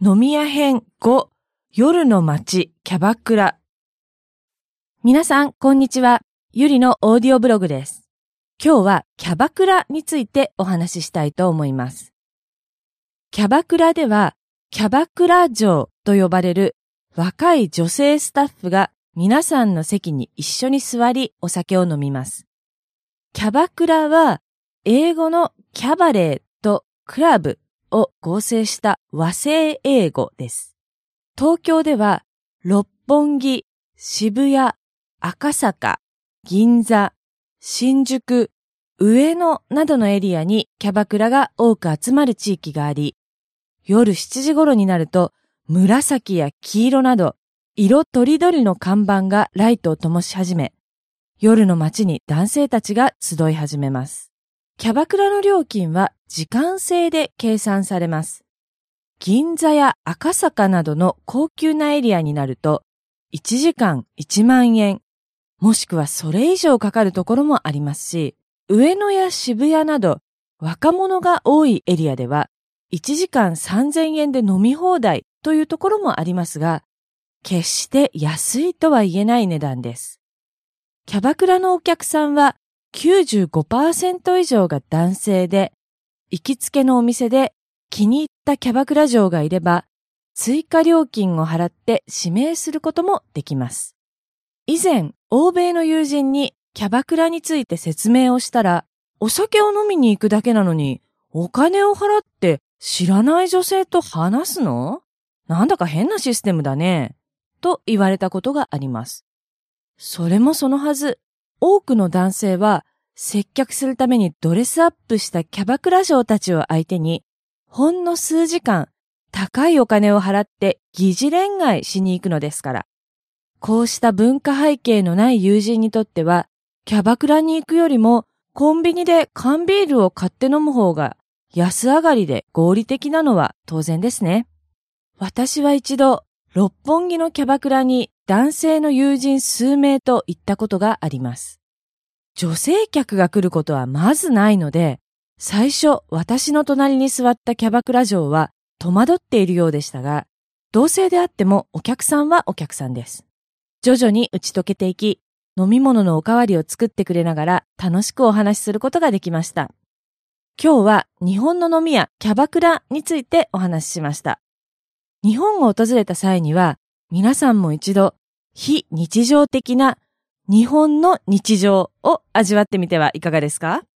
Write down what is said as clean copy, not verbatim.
飲み屋編5、夜の街キャバクラ。皆さん、こんにちは。ゆりのオーディオブログです。今日はキャバクラについてお話ししたいと思います。キャバクラでは、キャバクラ嬢と呼ばれる若い女性スタッフが皆さんの席に一緒に座りお酒を飲みます。キャバクラは、英語のキャバレーとクラブを合成した和製英語です。東京では六本木、渋谷、赤坂、銀座、新宿、上野などのエリアにキャバクラが多く集まる地域があり、夜7時頃になると紫や黄色など色とりどりの看板がライトを灯し始め、夜の街に男性たちが集い始めます。キャバクラの料金は時間制で計算されます。銀座や赤坂などの高級なエリアになると、1時間1万円、もしくはそれ以上かかるところもありますし、上野や渋谷など若者が多いエリアでは、1時間3000円で飲み放題というところもありますが、決して安いとは言えない値段です。キャバクラのお客さんは、95% 以上が男性で、行きつけのお店で気に入ったキャバクラ嬢がいれば、追加料金を払って指名することもできます。以前、欧米の友人にキャバクラについて説明をしたら、お酒を飲みに行くだけなのに、お金を払って知らない女性と話すの？なんだか変なシステムだね。と言われたことがあります。それもそのはず。多くの男性は接客するためにドレスアップしたキャバクラ嬢たちを相手にほんの数時間高いお金を払って疑似恋愛しに行くのですから。こうした文化背景のない友人にとってはキャバクラに行くよりもコンビニで缶ビールを買って飲む方が安上がりで合理的なのは当然ですね。私は一度六本木のキャバクラに男性の友人数名と行ったことがあります。女性客が来ることはまずないので、最初私の隣に座ったキャバクラ嬢は戸惑っているようでしたが、同性であってもお客さんはお客さんです。徐々に打ち解けていき、飲み物のおかわりを作ってくれながら楽しくお話しすることができました。今日は日本の飲み屋キャバクラについてお話ししました。日本を訪れた際には、皆さんも一度、非日常的な日本の日常を味わってみてはいかがですか？